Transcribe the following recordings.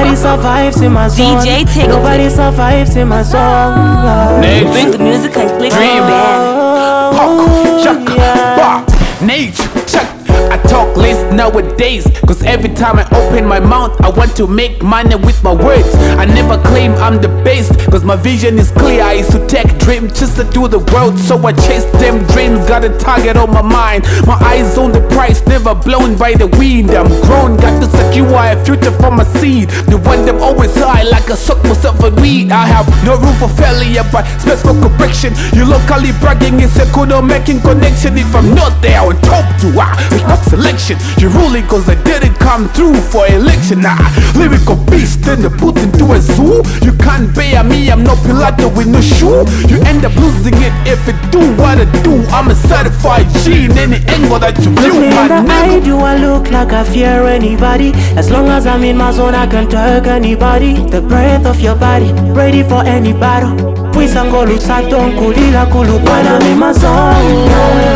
Nobody survives in my zone. DJ Tickle. Nobody survives in my zone. Bring the music and click Dream. band. Nate, check. I talk less nowadays, cause every time I open my mouth I want to make money with my words. I never claim I'm the best, cause my vision is clear. I used to take dreams just to do the world, so I chase them dreams. Got a target on my mind, my eyes on the prize, never blown by the wind. I'm grown, got to secure a future for my seed. The one them always high like I suck myself a weed. I have no room for failure but space for correction. You locally bragging is a good on making connection. If I'm not there on top to not selection. You ruling cause I didn't come through for election. Lyrical beast in the put into a zoo. You can't bear me, I'm no Pilato with no shoe. You end up losing it if it do what I do. I'm a certified G in any angle that you view. Look me in the eye, do I look like I fear anybody? As long as I'm in my zone, I can tug anybody. The breath of your body, ready for any battle. Puisangolu saton kulila kulu. When I'm in my zone,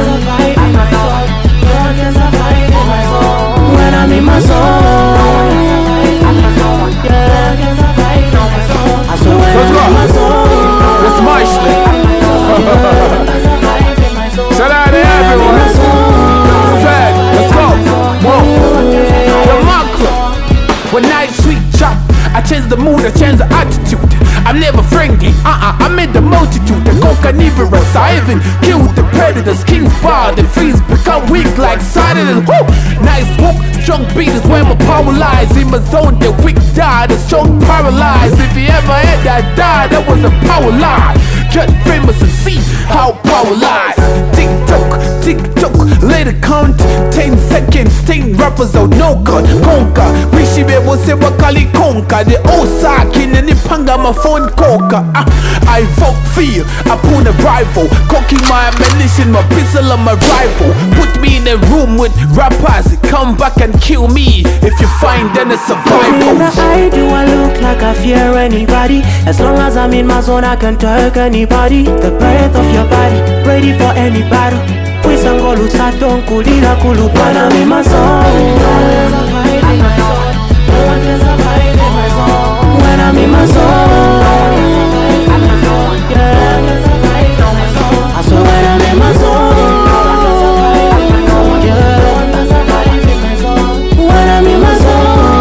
when I'm in my zone, let's go. Let's march, shout out to everyone. Sad, let's go. Whoa. The Mark, when I sweet chop, I change the mood, I change the attitude. I'm never friendly, I'm in the multitude. The carnivorous, I even kill the predators. King's power, the freeze become weak like silence. Woo! Nice whoop, strong beat is where my power lies. In my zone, the weak die, the strong paralyzed. If you ever had that die, that was a power lie. Get famous and see how power lies. Tick-tock, let it count 10 seconds, 10 rappers out, no cut, conquer. Wishi bebo se wakali conquer. The Osaki and the panga my phone coca. I vote fear upon a rival, cocking my ammunition, my pistol on my rival. Put me in a room with rappers, come back and kill me if you find then a survival. in the eye, do I look like I fear anybody? As long as I'm in my zone, I can tug anybody. The breath of your body, ready for any battle. Puisangolu saton kulila kulu. When I'm in my zone, when I'm in my zone, I swear when I'm in my zone, when I'm in my zone.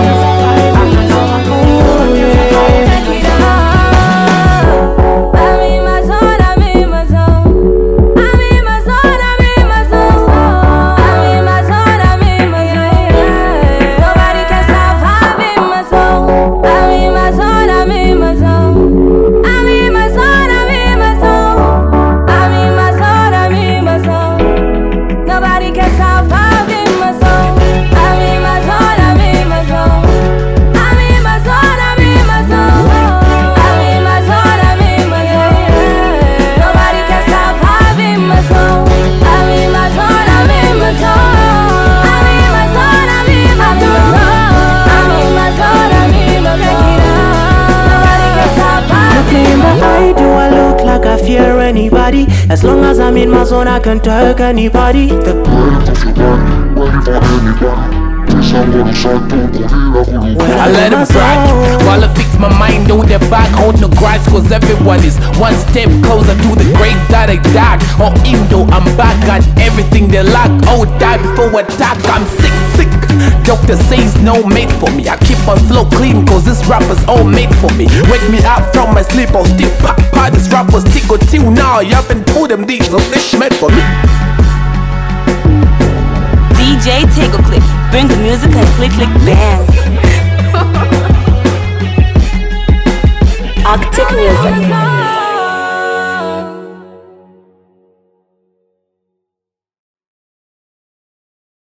Fear anybody, as long as I'm in my zone, I can tug anybody. The I let them brag while I fix my mind on their back on the grass, cause everyone is one step closer to the grave that I died. Or Indo, I'm back, got everything they lack. Oh, die before attack, I'm sick. Doctor says no mate for me. I keep my flow clean cause this rapper's all made for me. Wake me up from my sleep, I'll still pop. This rapper's tickle till now. You haven't told them these, so this meant for me. DJ Tickle Click, bring the music and click band. Arctic Music.